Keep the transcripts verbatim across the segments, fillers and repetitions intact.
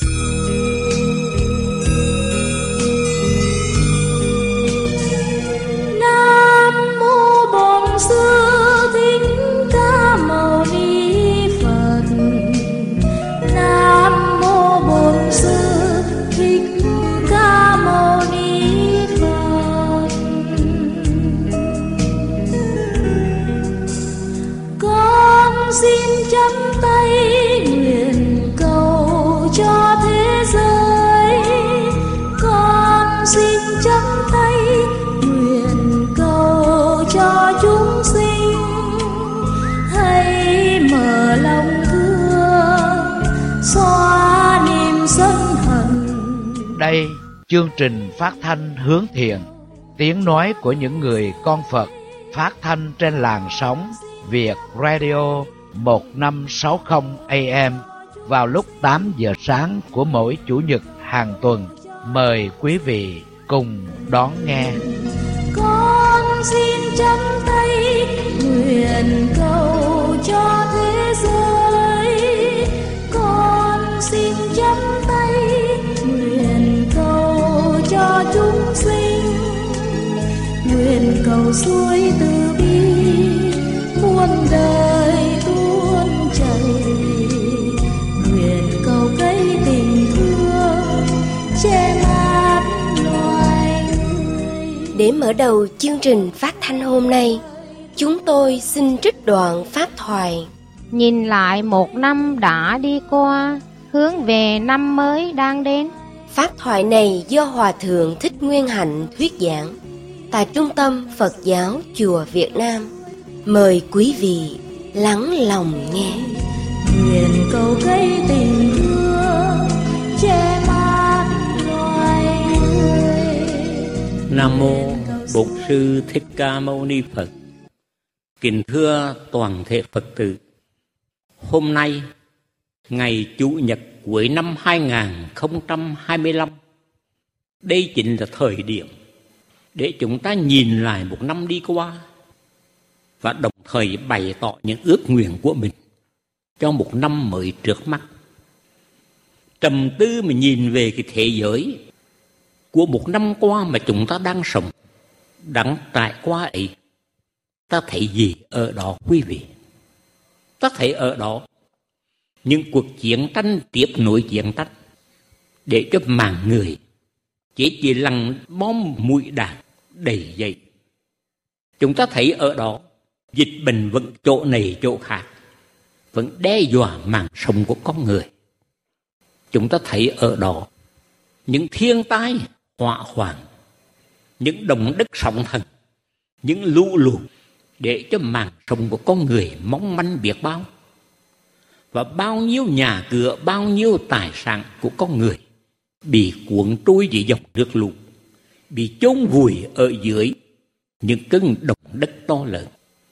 Đây, chương trình phát thanh hướng thiện, tiếng nói của những người con Phật, phát thanh trên làn sóng Việt Radio một năm sáu không A M vào lúc tám giờ sáng của mỗi Chủ nhật hàng tuần. Mời quý vị cùng đón nghe. Con xin chắp tay nguyện cầu cho thế giới. Con xin chắp tay nguyện cầu cho chúng sinh. Nguyện cầu suối từ bi muôn đời tuôn chảy. Nguyện cầu cây tình thương che mát loài người. Để mở đầu chương trình phát thanh hôm nay, chúng tôi xin trích đoạn pháp thoại. Nhìn lại một năm đã đi qua, hướng về năm mới đang đến. Pháp thoại này do Hòa Thượng Thích Nguyên Hạnh thuyết giảng tại Trung tâm Phật giáo Chùa Việt Nam. Mời quý vị lắng lòng nghe. Nguyện cầu cây tình thương che mát loài người. Nam mô Bổn Sư Thích Ca Mâu Ni Phật. Kính thưa toàn thể Phật tử, hôm nay ngày Chủ nhật cuối năm hai không hai lăm, đây chính là thời điểm để chúng ta nhìn lại một năm đi qua và đồng thời bày tỏ những ước nguyện của mình cho một năm mới trước mắt. Trầm tư mà nhìn về cái thế giới của một năm qua mà chúng ta đang sống, đang trải qua ấy, ta thấy gì ở đó quý vị? Ta thấy ở đó những cuộc chiến tranh tiếp nối chiến tranh để cho mạng người chỉ chỉ lằng bom mũi đạn đầy dậy. Chúng ta thấy ở đó dịch bệnh vẫn chỗ này chỗ khác, vẫn đe dọa mạng sống của con người. Chúng ta thấy ở đó những thiên tai hỏa hoạn, những động đất sóng thần, những lũ lụt để cho mạng sống của con người mong manh biết bao. Và bao nhiêu nhà cửa, bao nhiêu tài sản của con người bị cuốn trôi dưới dòng nước lũ, bị chôn vùi ở dưới những cơn động đất to lớn.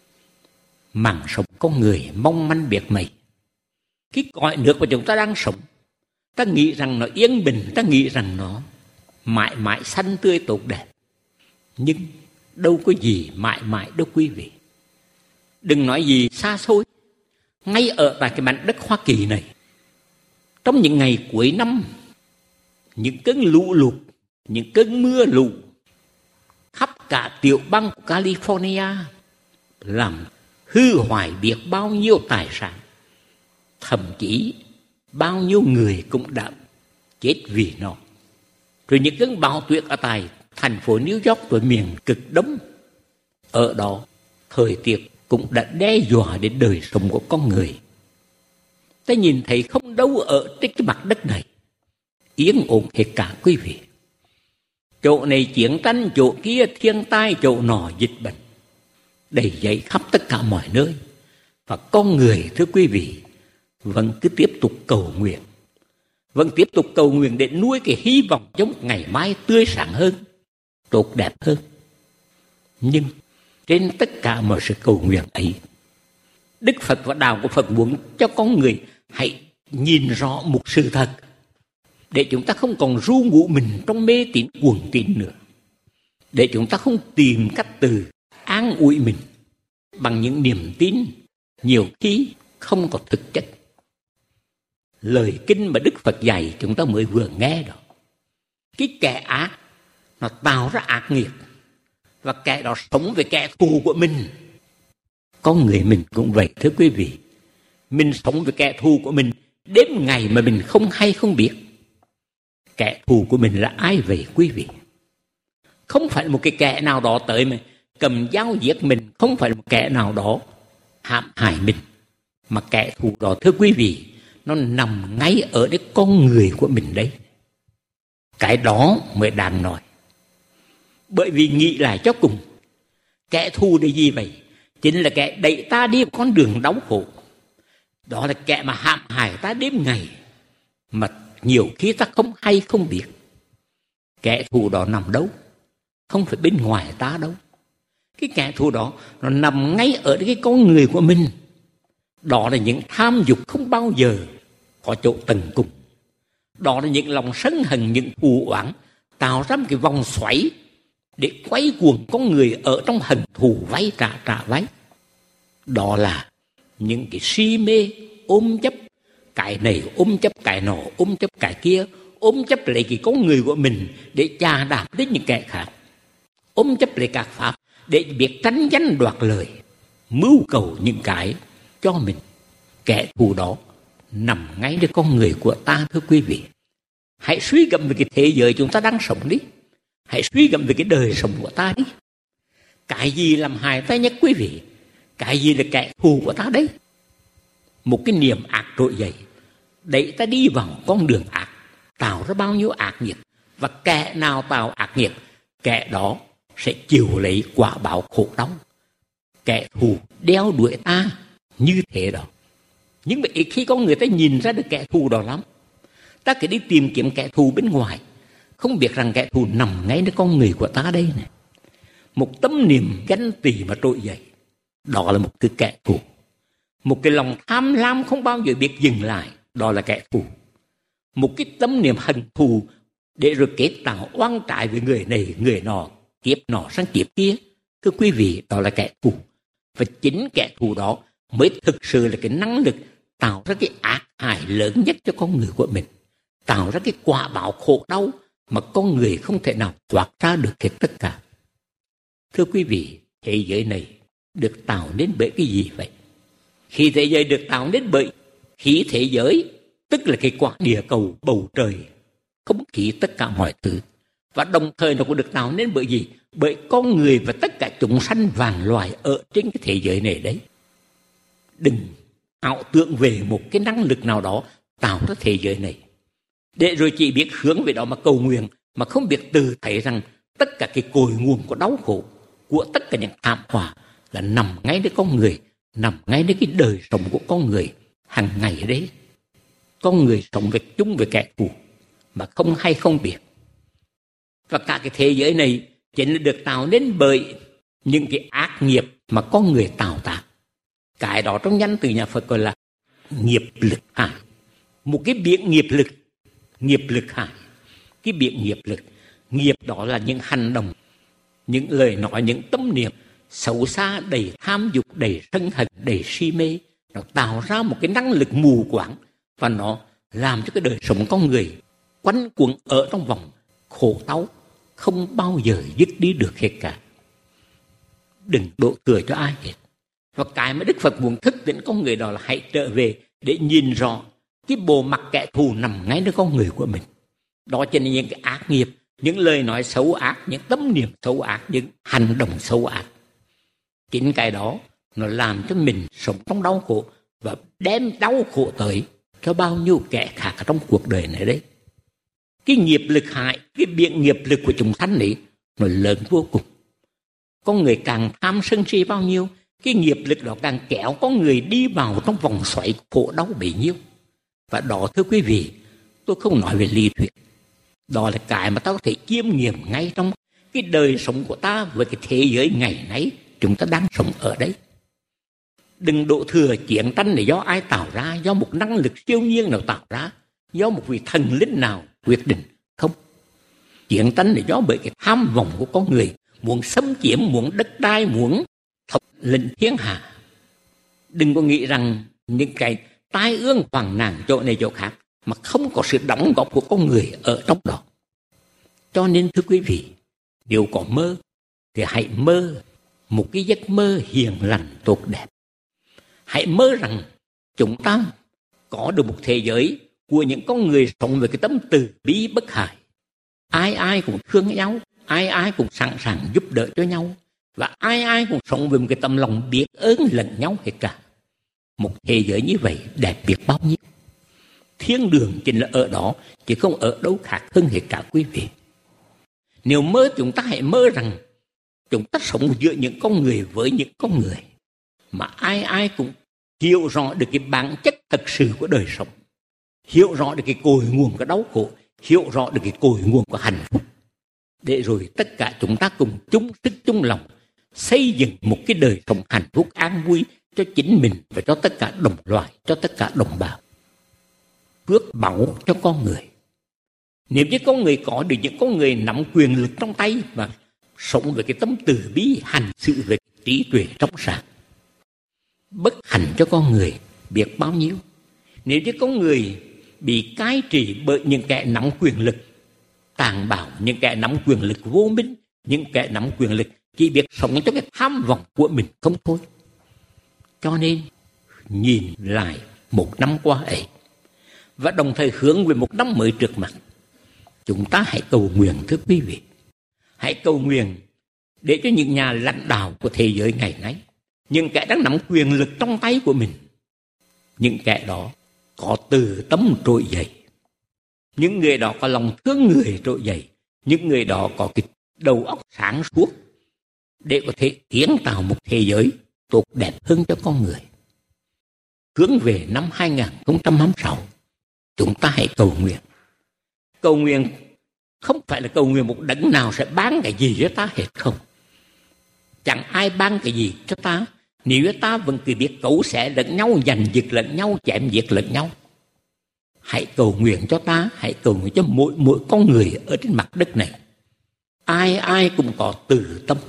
Mạng sống con người mong manh biệt mấy. Cái cõi nước mà chúng ta đang sống, ta nghĩ rằng nó yên bình, ta nghĩ rằng nó mãi mãi xanh tươi tốt đẹp. Nhưng đâu có gì mãi mãi đâu quý vị. Đừng nói gì xa xôi, ngay ở tại cái mảnh đất Hoa Kỳ này, trong những ngày cuối năm, những cơn lũ lụt, những cơn mưa lũ khắp cả tiểu bang của California làm hư hoại biết bao nhiêu tài sản. Thậm chí bao nhiêu người cũng đã chết vì nó. Rồi những cơn bão tuyết ở tại thành phố New York và miền cực Đông, ở đó thời tiết cũng đã đe dọa đến đời sống của con người. Ta nhìn thấy không đâu ở trên cái mặt đất này yên ổn hết cả quý vị. Chỗ này chiến tranh, chỗ kia thiên tai, chỗ nọ dịch bệnh đầy dẫy khắp tất cả mọi nơi. Và con người, thưa quý vị, vẫn cứ tiếp tục cầu nguyện, vẫn tiếp tục cầu nguyện để nuôi cái hy vọng cho một ngày mai tươi sáng hơn, tốt đẹp hơn. Nhưng trên tất cả mọi sự cầu nguyện ấy, Đức Phật và đạo của Phật muốn cho con người hãy nhìn rõ một sự thật, để chúng ta không còn ru ngủ mình trong mê tín cuồng tín nữa, để chúng ta không tìm cách từ an ủi mình bằng những niềm tin nhiều khi không có thực chất. lời kinh mà Đức Phật dạy chúng ta mới vừa nghe đó. Cái kẻ ác nó tạo ra ác nghiệp, và kẻ đó sống với kẻ thù của mình. Con người mình cũng vậy thưa quý vị. Mình sống với kẻ thù của mình đêm ngày mà mình không hay không biết. Kẻ thù của mình là ai vậy quý vị? Không phải một cái kẻ nào đó tới mà cầm dao giết mình, không phải một kẻ nào đó hãm hại mình, mà kẻ thù đó thưa quý vị, nó nằm ngay ở cái con người của mình đấy. Cái đó mới đáng nói. Bởi vì nghĩ lại cho cùng, kẻ thù là gì vậy? Chính là kẻ đẩy ta đi vào con đường đau khổ. Đó là kẻ mà hãm hại ta đêm ngày, mà nhiều khi ta không hay không biết. Kẻ thù đó nằm đâu? Không phải bên ngoài ta đâu. Cái kẻ thù đó nó nằm ngay ở cái con người của mình. Đó là những tham dục không bao giờ có chỗ tận cùng. Đó là những lòng sân hận, những thù oán tạo ra một cái vòng xoáy để quay cuồng con người ở trong hận thù vay trả trả vay. Đó là những cái si mê ôm chấp, cái này ôm chấp cái nọ, ôm chấp cái kia, ôm chấp lấy cái con người của mình để chà đạp đến những kẻ khác, ôm chấp lấy các pháp để biết tranh danh đoạt lời, mưu cầu những cái cho mình. Kẻ thù đó nằm ngayในcon người của ta thưa quý vị. Hãy suy gẫm về cái thế giới chúng ta đang sống đi. Hãy suy gẫm về cái đời sống của ta đi. Cái gì làm hại ta nhất quý vị? Cái gì là kẻ thù của ta đấy? Một cái niềm ác trỗi dậy, đẩy ta đi vào con đường ác, tạo ra bao nhiêu ác nghiệp. Và kẻ nào tạo ác nghiệp, kẻ đó sẽ chịu lấy quả báo khổ đau. Kẻ thù đeo đuổi ta như thế đó. Nhưng mà ít khi có người ta nhìn ra được kẻ thù đó lắm. Ta cứ đi tìm kiếm kẻ thù bên ngoài, không biết rằng kẻ thù nằm ngay nơi con người của ta đây này. Một tâm niệm ganh tị mà trỗi dậy, đó là một thứ kẻ thù. Một cái lòng tham lam không bao giờ biết dừng lại, đó là kẻ thù. Một cái tâm niệm hận thù để rồi kết tạo oan trái với người này, người nọ, kiếp nọ sang kiếp kia, thưa quý vị, đó là kẻ thù. Và chính kẻ thù đó mới thực sự là cái năng lực tạo ra cái ác hại lớn nhất cho con người của mình, tạo ra cái quả báo khổ đau mà con người không thể nào thoát ra được hết tất cả. Thưa quý vị, thế giới này được tạo nên bởi cái gì vậy? Khi thế giới được tạo nên bởi khí thế giới, tức là cái quả địa cầu, bầu trời, không khí, tất cả mọi thứ. Và đồng thời nó cũng được tạo nên bởi gì? Bởi con người và tất cả chúng sanh vạn loài ở trên cái thế giới này đấy. Đừng ảo tưởng về một cái năng lực nào đó tạo ra thế giới này, để rồi chỉ biết hướng về đó mà cầu nguyện, mà không biết từ thấy rằng tất cả cái cội nguồn của đau khổ, của tất cả những thảm họa là nằm ngay nơi con người, nằm ngay nơi cái đời sống của con người hàng ngày đấy. Con người sống với chung với kẻ thù mà không hay không biết. Và cả cái thế giới này chính là được tạo nên bởi những cái ác nghiệp mà con người tạo tác. Cái đó trong danh từ nhà Phật gọi là nghiệp lực hại. Một cái biển nghiệp lực, nghiệp lực hại. Cái biển nghiệp lực, nghiệp đó là những hành động, những lời nói, những tâm niệm xấu xa, đầy tham dục, đầy sân hận, đầy si mê. Nó tạo ra một cái năng lực mù quáng, và nó làm cho cái đời sống con người quanh quẩn ở trong vòng khổ đau, không bao giờ dứt đi được hết cả. Đừng đổ thừa cho ai hết. Và cái mà Đức Phật muốn thức tỉnh con người đó là hãy trở về để nhìn rõ cái bộ mặt kẻ thù nằm ngay nơi con người của mình. Đó chính là những cái ác nghiệp, những lời nói xấu ác, những tâm niệm xấu ác, những hành động xấu ác. Chính cái đó nó làm cho mình sống trong đau khổ và đem đau khổ tới cho bao nhiêu kẻ khác ở trong cuộc đời này đấy. Cái nghiệp lực hại, cái biển nghiệp lực của chúng sanh ấy nó lớn vô cùng. Con người càng tham sân si bao nhiêu, cái nghiệp lực đó càng kéo con người đi vào trong vòng xoáy khổ đau bấy nhiêu. Và đó thưa quý vị, tôi không nói về lý thuyết, đó là cái mà ta có thể chiêm nghiệm ngay trong cái đời sống của ta với cái thế giới ngày nay chúng ta đang sống ở đấy. Đừng đổ thừa chiến tranh là do ai tạo ra, do một năng lực siêu nhiên nào tạo ra, do một vị thần linh nào quyết định. Không. Chiến tranh là do bởi cái tham vọng của con người, muốn xâm chiếm, muốn đất đai, muốn thống lĩnh thiên hạ. Đừng có nghĩ rằng những cái tai ương hoang nạn chỗ này chỗ khác, mà không có sự đóng góp của con người ở trong đó. Cho nên thưa quý vị, nếu có mơ thì hãy mơ một cái giấc mơ hiền lành tốt đẹp. Hãy mơ rằng chúng ta có được một thế giới của những con người sống với cái tâm từ bi bất hại. Ai ai cũng thương nhau, ai ai cũng sẵn sàng giúp đỡ cho nhau, và ai ai cũng sống với một cái tâm lòng biết ơn lẫn nhau hết cả. Một thế giới như vậy đẹp biết bao nhiêu. Thiên đường chính là ở đó, chứ không ở đâu khác hơn hết cả quý vị. Nếu mơ, chúng ta hãy mơ rằng chúng ta sống giữa những con người với những con người, mà ai ai cũng hiểu rõ được cái bản chất thật sự của đời sống, hiểu rõ được cái cội nguồn của đau khổ, hiểu rõ được cái cội nguồn của hạnh phúc, để rồi tất cả chúng ta cùng chung sức chung lòng xây dựng một cái đời sống hạnh phúc an vui cho chính mình và cho tất cả đồng loài, cho tất cả đồng bào. Phước báu cho con người. Nếu như con người có được những con người nắm quyền lực trong tay và sống với cái tâm từ bi, hành sự với trí tuệ trong sáng, bất hạnh cho con người biết bao nhiêu. Nếu như con người bị cai trị bởi những kẻ nắm quyền lực tàn bạo, những kẻ nắm quyền lực vô minh, những kẻ nắm quyền lực chỉ biết sống cho cái tham vọng của mình không thôi. Cho nên nhìn lại một năm qua ấy và đồng thời hướng về một năm mới trước mặt, chúng ta hãy cầu nguyện thưa quý vị. Hãy cầu nguyện để cho những nhà lãnh đạo của thế giới ngày nay, những kẻ đang nắm quyền lực trong tay của mình, những kẻ đó có từ tâm trỗi dậy, những người đó có lòng thương người trỗi dậy, những người đó có cái đầu óc sáng suốt để có thể kiến tạo một thế giới tốt đẹp hơn cho con người. Hướng về năm hai không hai sáu, chúng ta hãy cầu nguyện. Cầu nguyện không phải là cầu nguyện một đấng nào sẽ ban cái gì cho ta hết không. Chẳng ai ban cái gì cho ta nếu ta vẫn cứ biết cấu xẻ lẫn nhau, giành giật lẫn nhau, chém giết lẫn nhau. Hãy cầu nguyện cho ta, hãy cầu nguyện cho mỗi mỗi con người ở trên mặt đất này. Ai ai cũng có từ tâm,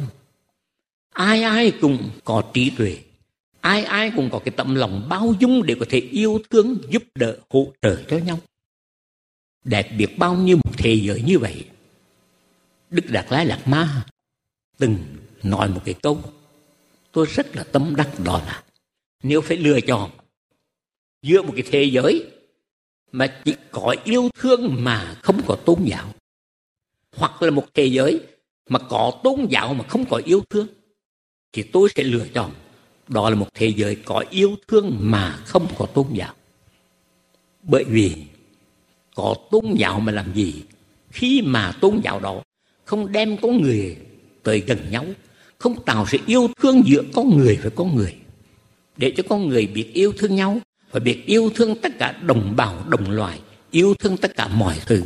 ai ai cũng có trí tuệ, ai ai cũng có cái tấm lòng bao dung để có thể yêu thương, giúp đỡ, hỗ trợ cho nhau. Đẹp biết bao nhiêu một thế giới như vậy. Đức Đạt Lai Lạt Ma từng nói một cái câu tôi rất là tâm đắc, đó là nếu phải lựa chọn giữa một cái thế giới mà chỉ có yêu thương mà không có tôn giáo, hoặc là một thế giới mà có tôn giáo mà không có yêu thương, thì tôi sẽ lựa chọn đó là một thế giới có yêu thương mà không có tôn giáo. Bởi vì có tôn giáo mà làm gì khi mà tôn giáo đó không đem con người tới gần nhau, không tạo sự yêu thương giữa con người với con người, để cho con người biết yêu thương nhau và biết yêu thương tất cả đồng bào đồng loài, yêu thương tất cả mọi thứ.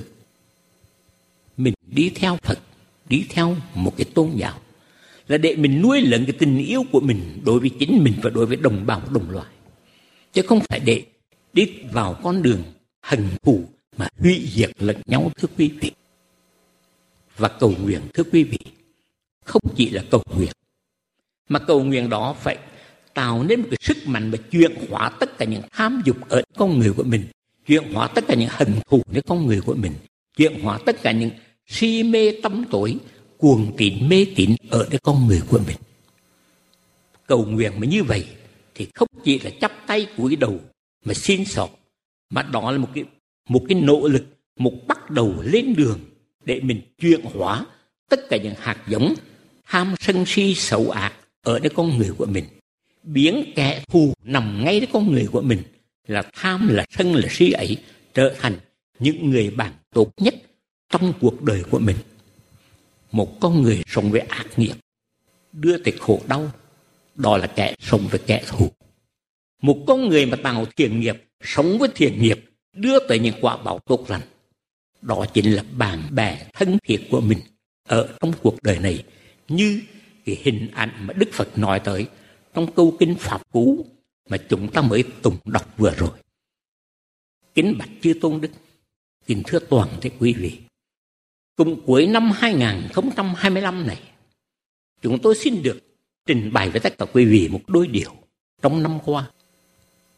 Mình đi theo Phật, đi theo một cái tôn giáo là để mình nuôi lớn cái tình yêu của mình đối với chính mình và đối với đồng bào đồng loài, chứ không phải để đi vào con đường hận thù mà hủy diệt lẫn nhau thưa quý vị. Và cầu nguyện thưa quý vị không chỉ là cầu nguyện, mà cầu nguyện đó phải tạo nên một cái sức mạnh mà chuyển hóa tất cả những tham dục ở con người của mình, chuyển hóa tất cả những hận thùในcon người của mình, chuyển hóa tất cả những si mê tâm tối, cuồng tín mê tín ởในcon người của mình. Cầu nguyện mà như vậy thì không chỉ là chắp tay cúi đầu mà xin xỏ, mà đó là một cái một cái nỗ lực, một bắt đầu lên đường để mình chuyển hóa tất cả những hạt giống tham sân si xấu ác ởในcon người của mình, biến kẻ thù nằm ngayในcon người của mình là tham, là sân, là si ấy trở thành những người bạn tốt nhất trong cuộc đời của mình. Một con người sống với ác nghiệp đưa tới khổ đau, đó là kẻ sống với kẻ thù. Một con người mà tạo thiện nghiệp, sống với thiện nghiệp, đưa tới những quả báo tốt lành, đó chính là bạn bè thân thiết của mình ở trong cuộc đời này, như cái hình ảnh mà Đức Phật nói tới trong câu kinh Pháp Cú mà chúng ta mới tụng đọc vừa rồi. Kính bạch chư tôn đức, kính thưa toàn thể quý vị, cùng cuối năm hai không hai lăm này, chúng tôi xin được trình bày với tất cả quý vị một đôi điều trong năm qua.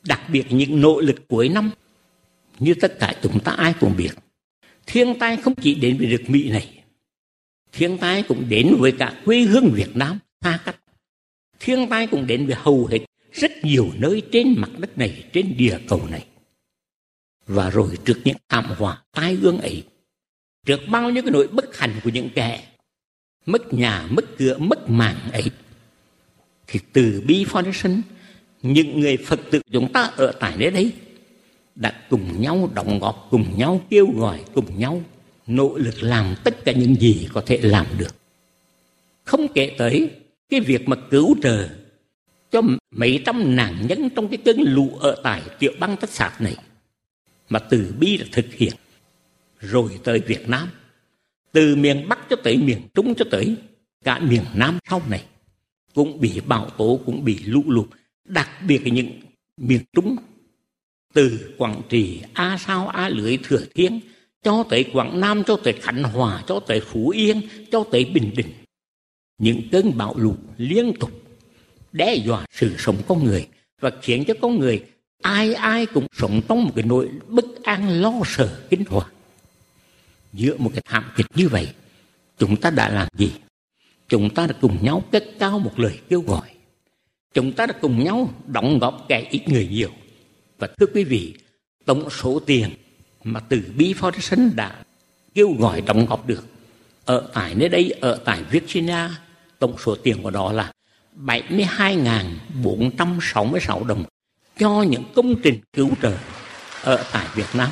Đặc biệt những nỗ lực cuối năm, như tất cả chúng ta ai cũng biết, thiên tai không chỉ đến với nước Mỹ này, thiên tai cũng đến với cả quê hương Việt Nam xa cách. Thiên tai cũng đến với hầu hết rất nhiều nơi trên mặt đất này, trên địa cầu này. Và rồi trước những thảm họa tai ương ấy, trước bao nhiêu cái nỗi bất hạnh của những kẻ mất nhà, mất cửa, mất mạng ấy, thì từ Bi Foundation, những người Phật tử chúng ta ở tại nơi đấy đã cùng nhau đóng góp, cùng nhau kêu gọi, cùng nhau nỗ lực làm tất cả những gì có thể làm được. Không kể tới cái việc mà cứu trợ cho mấy trăm nạn nhân trong cái cơn lũ ở tại tiểu bang Texas này mà từ Bi đã thực hiện. Rồi tới Việt Nam, từ miền Bắc cho tới miền Trung cho tới cả miền Nam sau này cũng bị bão tố, cũng bị lũ lụt. Đặc biệt là những miền Trung, từ Quảng Trị, A Sao, A Lưới, Thừa Thiên, cho tới Quảng Nam, cho tới Khánh Hòa, cho tới Phú Yên, cho tới Bình Định. Những cơn bão lụt liên tục đe dọa sự sống con người và khiến cho con người ai ai cũng sống trong một cái nỗi bất an, lo sợ, kinh hoàng. Giữa một cái thảm kịch như vậy, chúng ta đã làm gì? Chúng ta đã cùng nhau cất cao một lời kêu gọi. Chúng ta đã cùng nhau đóng góp kẻ ít người nhiều. Và thưa quý vị, tổng số tiền mà từ Bi Foundation đã kêu gọi đóng góp được ở tại nơi đây, ở tại Virginia, tổng số tiền của đó là bảy mươi hai nghìn bốn trăm sáu mươi sáu đồng cho những công trình cứu trợ ở tại Việt Nam.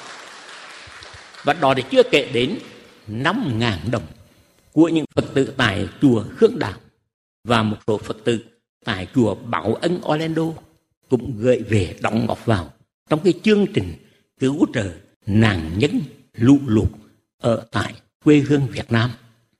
Và đó thì chưa kể đến năm nghìn đồng của những Phật tử tại chùa Khương Đạo và một số Phật tử tại chùa Bảo Ân Orlando cũng gửi về đóng góp vào trong cái chương trình cứu trợ nạn nhân lũ lụt ở tại quê hương Việt Nam.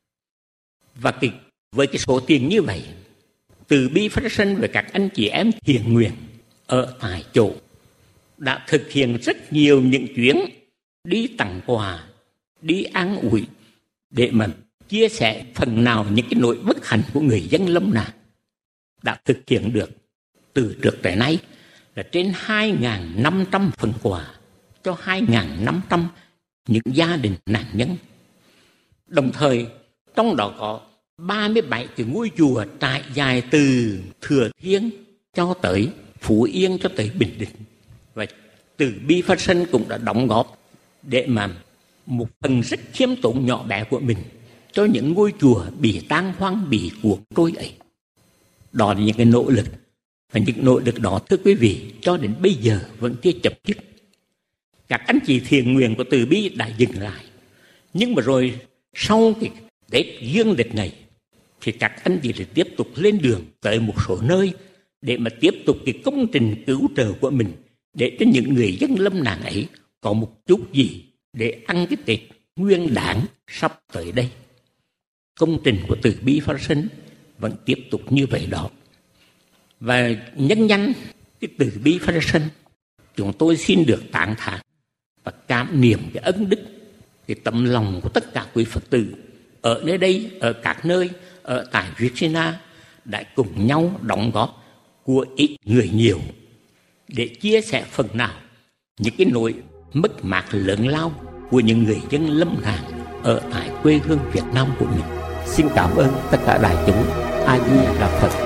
Và cái, với cái số tiền như vậy, từ Bi Foundation với các anh chị em thiện nguyện ở tại chỗ đã thực hiện rất nhiều những chuyến đi tặng quà, đi an ủi để mà chia sẻ phần nào những cái nỗi bất hạnh của người dân lâm nạn. Đã thực hiện được từ trước tới nay là trên hai nghìn năm trăm phần quà cho hai nghìn năm trăm những gia đình nạn nhân. Đồng thời trong đó có ba mươi bảy cái ngôi chùa trải dài từ Thừa Thiên cho tới Phú Yên cho tới Bình Định. Và từ Bi Foundation cũng đã đóng góp để mà một phần rất khiêm tốn nhỏ bé của mình cho những ngôi chùa bị tan hoang, bị cuốn trôi ấy. Đó là những cái nỗ lực. Và những nỗ lực đó, thưa quý vị, cho đến bây giờ vẫn chưa chấm dứt. Các anh chị thiện nguyện của Từ Bi đã dừng lại. Nhưng mà rồi sau cái Tết dương lịch này thì các anh chị sẽ tiếp tục lên đường tới một số nơi để mà tiếp tục cái công trình cứu trợ của mình, để cho những người dân lâm nạn ấy có một chút gì để ăn cái Tết Nguyên Đán sắp tới đây. Công trình của Từ Bi Foundation vẫn tiếp tục như vậy đó. Và nhân danh cái Từ Bi Foundation, chúng tôi xin được tán thán và cảm niệm cái ân đức, cái tấm lòng của tất cả quý Phật tử ở nơi đây, ở các nơi, ở tại Virginia đã cùng nhau đóng góp của ít người nhiều để chia sẻ phần nào những cái nỗi mất mát lớn lao của những người dân lâm nạn ở tại quê hương Việt Nam của mình. Xin cảm ơn tất cả đại chúng. A Di Đà Phật.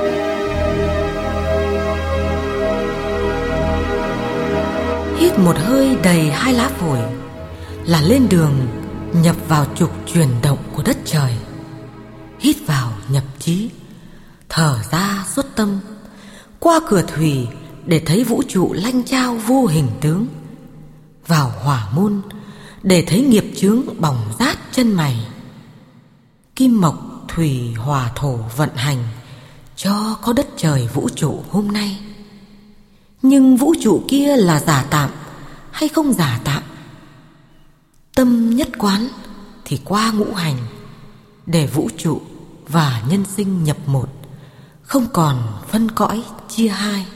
Hít một hơi đầy hai lá phổi là lên đường nhập vào trục chuyển động của đất trời. Hít vào nhập trí, thở ra xuất tâm, qua cửa thủy để thấy vũ trụ lanh trao vô hình tướng, vào hỏa môn để thấy nghiệp chướng bỏng rát chân mày. Kim mộc thủy hỏa thổ vận hành cho có đất trời vũ trụ hôm nay. Nhưng vũ trụ kia là giả tạm hay không giả tạm? Tâm nhất quán thì qua ngũ hành, để vũ trụ và nhân sinh nhập một, không còn phân cõi chia hai.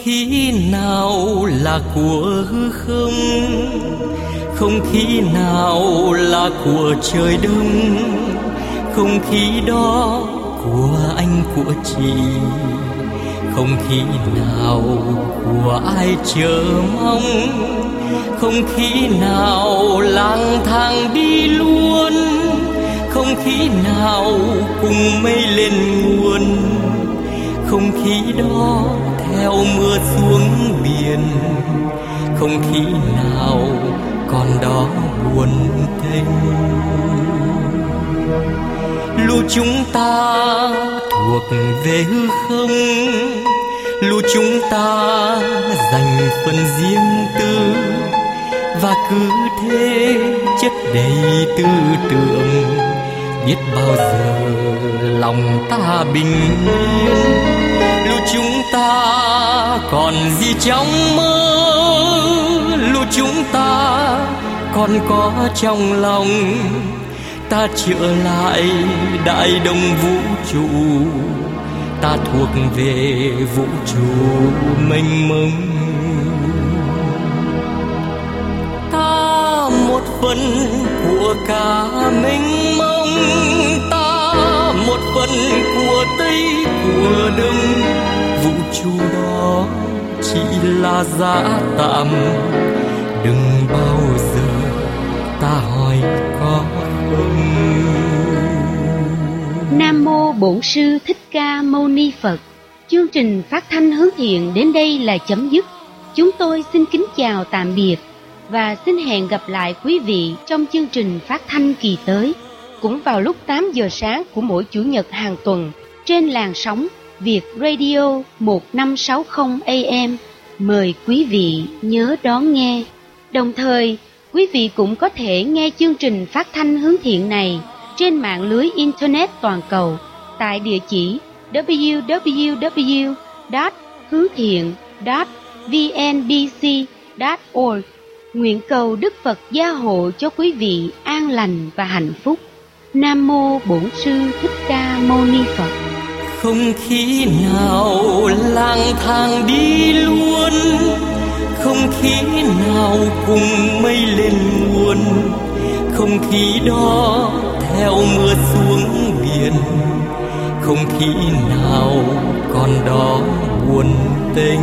khí nào là của hư không, không khí nào là của trời đông, không khí đó của anh của chị, không khí nào của ai chờ mong, không khí nào lang thang đi luôn, không khí nào cùng mây lên nguồn, không khí đó theo mưa xuống biển, không khí nào còn đó buồn tênh. Lũ chúng ta thuộc về hư không, lũ chúng ta dành phần riêng tư, và cứ thế chất đầy tư tưởng. Biết bao giờ lòng ta bình yên, lũ chúng ta còn gì trong mơ, lũ chúng ta còn có trong lòng. Ta trở lại đại đồng vũ trụ, ta thuộc về vũ trụ mênh mông. Ta một phần của cả mênh mông, ta một phần của Tây của Đông. Vũ trụ đó chỉ là giả tạm, đừng bao giờ ta hỏi có không. Nam mô Bổn Sư Thích Ca Mâu Ni Phật. Chương trình phát thanh hướng thiện đến đây là chấm dứt. Chúng tôi xin kính chào tạm biệt và xin hẹn gặp lại quý vị trong chương trình phát thanh kỳ tới, cũng vào lúc tám giờ sáng của mỗi Chủ nhật hàng tuần trên làn sóng Việt Radio một năm sáu không A M. Mời quý vị nhớ đón nghe. Đồng thời, quý vị cũng có thể nghe chương trình phát thanh hướng thiện này trên mạng lưới Internet toàn cầu tại địa chỉ w w w chấm hướng thiện chấm v n b c chấm org. Nguyện cầu Đức Phật gia hộ cho quý vị an lành và hạnh phúc. Nam mô Bổn Sư Thích Ca Mâu Ni Phật. Không khí nào lang thang đi luôn, không khí nào cùng mây lên nguồn, không khí đó theo mưa xuống biển, không khí nào còn đó buồn tênh.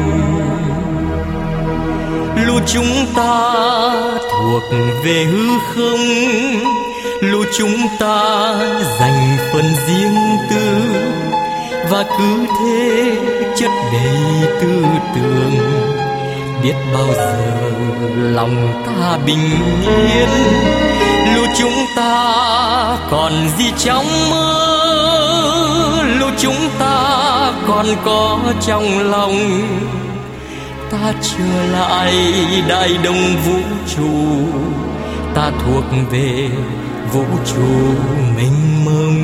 Lũ chúng ta thuộc về hư không, lũ chúng ta dành phần riêng tư, và cứ thế chất đầy tư tưởng. Biết bao giờ lòng ta bình yên, lũ chúng ta còn gì trong mơ, lũ chúng ta còn có trong lòng. Ta trở lại đại đồng vũ trụ, ta thuộc về vũ trụ mênh mông.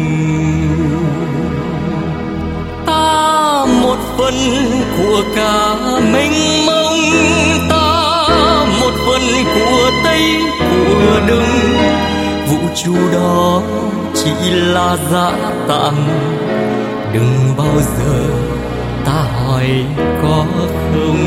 Ta một phần của cả mênh mông, ta một phần của Tây của Đông. Vũ trụ đó chỉ là giả tạm, đừng bao giờ ta hỏi có không.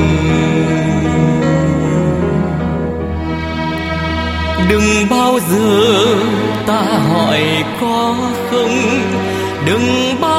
Đừng bao giờ ta hỏi có không, đừng bao